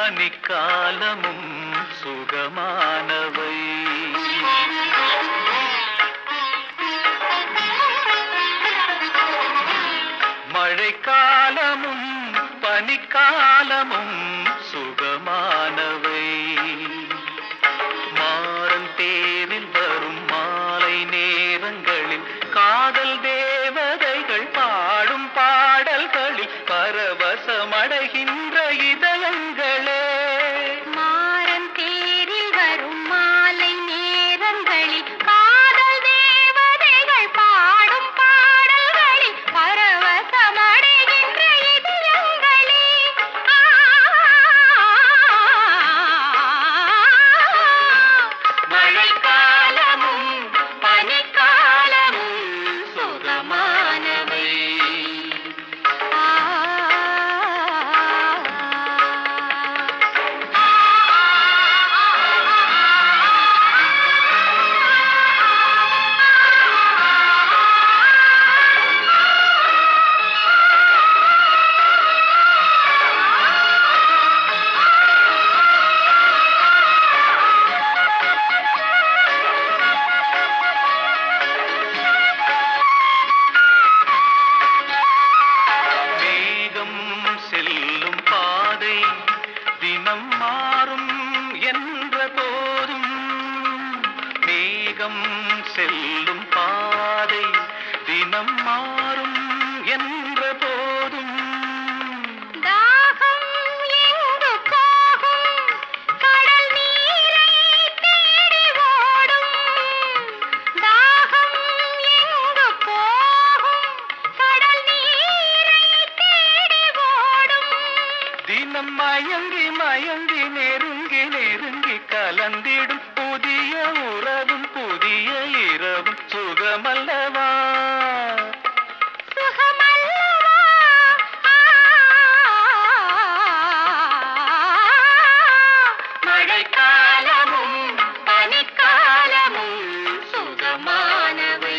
பனிக்காலமும் சுகமானவை. மழைக்காலமும் பனிக்காலமும் சுகமானவை. மாறன் தேரில் வரும் மாலை நேரங்களில் காதல் தேவதைகள் பாடும் பாடல்களில் பரவசமடைகின்ற இதயங்களே. மாறன் தேரில் வரும் மாலை நேரங்களில் காதல் தேவதைகள் பாடும் பாடல்களில் பரவசமடைகின்ற இதயங்களே. மழைக்காலமும் பனிக்காலமும் சுகமானவை. செல்லும் பாதை தினம் மாறும் என்ற போதும், மேகம் செல்லும் பாதை தினம் மாறும் என்ற போதும், தாகம் எங்கு போகும் கடல் நீரை தேடி ஓடும். தாகம் எங்கு போகும் கடல் நீரை தேடி ஓடும். தினம் மயங்கி மயங்கி நெருங்கி நெருங்கி கலந்திடும் புதிய உறவும் புதிய இரவும் சுகமல்லவா? சுகமல்லவா? மழைக்காலமும் பனிக்காலமும் சுகமானவை.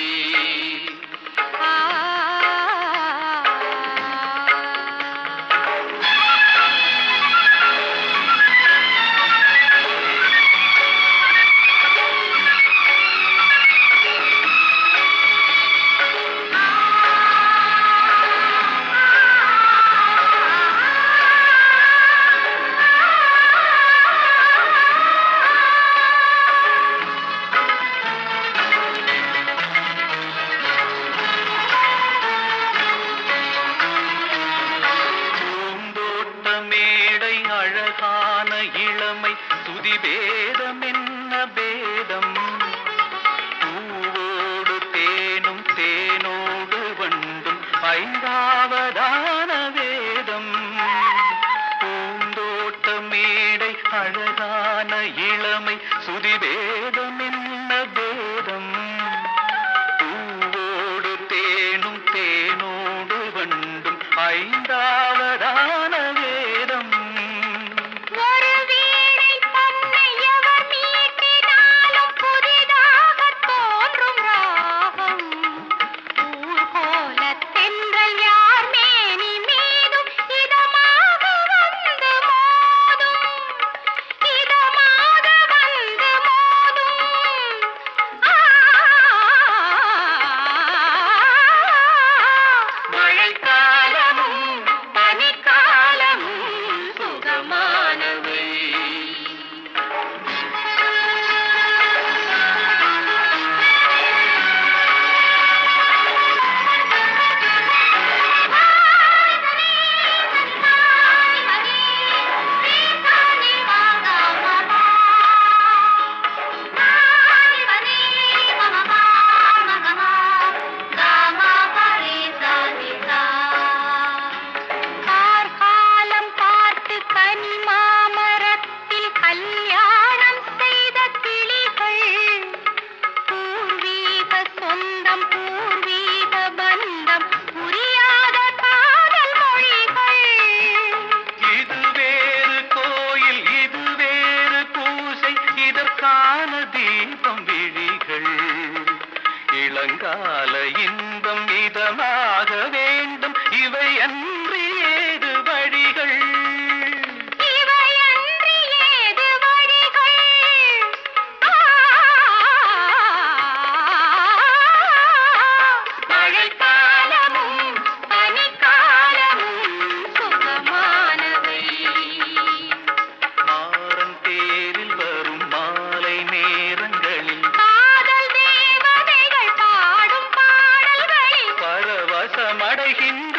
மேடை அழகான இளமை துதி பேதம் என்ன பேதம்? பூவோடு தேனும் தேனோடு வண்டும் ஐந்தாவதான வேதம். பூந்தோட்ட மேடை அழகான இளமை சுதி பேதம் என்ன பேதம்? பூவோடு தேனும் தேனோடு வண்டும் ஐந்தாவதான வேதம். ஒரு வீணை பண்ணை எவர் மீட்டினாலும் புதிதாக தோன்றும் ராகம். ஊர்கோலத் தென்றல் யார் மேனி மீதும் இதமாக வந்து மோதும். இதமாக வந்து மோதும். மழைக்காலமும் பனிக்காலமும் சுகமானவை. கார்காலம் பார்த்து கனி மாமரத்தில் கல்யாணம் செய்த கிளிகள். பூர்வீக சொந்தம் பூர்வீக பந்தம் புரியாத காதல் மொழிகள். இது வேறு கோயில் இது வேறு பூசை இதற்கான தீபம் விழிகள். இளங்கால இன்பம் இதமாக வேண்டும் இவை அன்றி ஏது வழிகள்? இவையன் வருகின்ற